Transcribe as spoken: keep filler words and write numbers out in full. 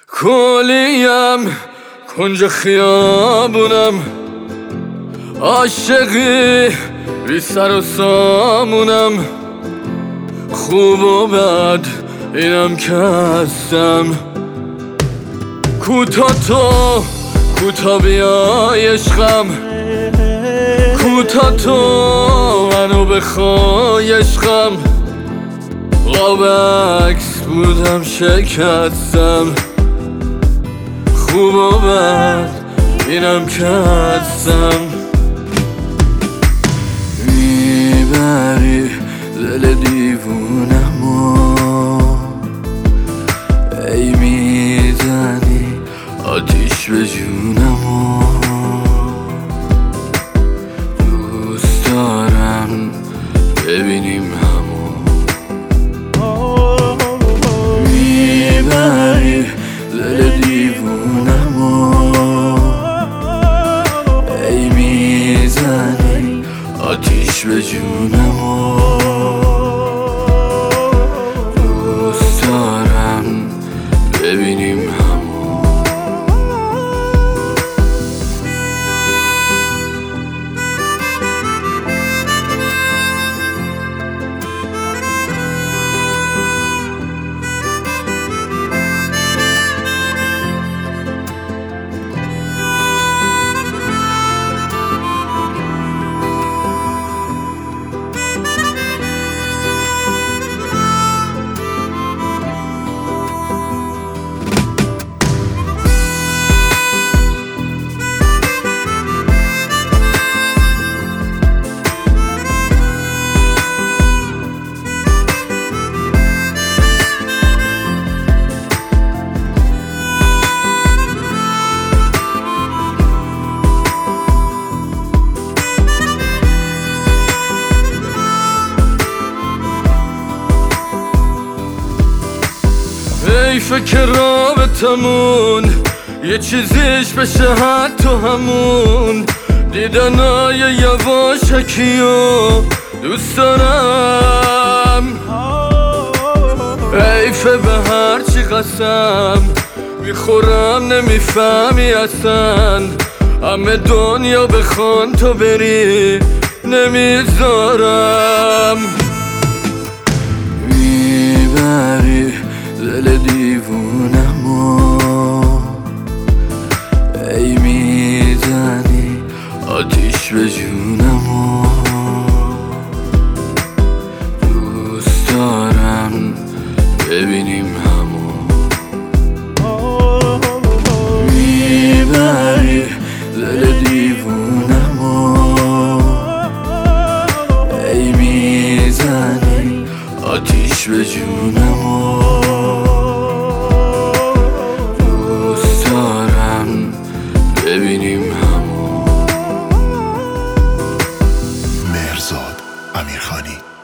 کلیم کنج خیابونم، عاشقی بی سر و سامونم، خوب و بد اینم که هستم. کوتا تو کوتا بیای عشقم، کوتا تو منو بخوای عشقم. قاب عکس بودم شکستم، خوب و بد اینم که هستم. میبری دل دیوونمو، ای میزنی آتیش به جونمو. دوست دارم ببینیم همو. میبری دل دیوونمو، ای میزنی آتیش به جونمو. دوست دارم ببینیم همو. ای فکر رابطمون یه چیزیش بشه حتی همون دیدنای یواشکیو دوست دارم. حیفه به هرچی قسم میخورم نمیفهمی اصلا، همه دنیا بخوان تو بری نمیذارم. میبری دل دیوونمو، ای میزنی آتیش به جونمو. دوست دارم ببینیم همو. میبری دل دیوونمو، ای میزنی آتیش به جونمو. ببینیم همو. مهرزاد امیرخانی.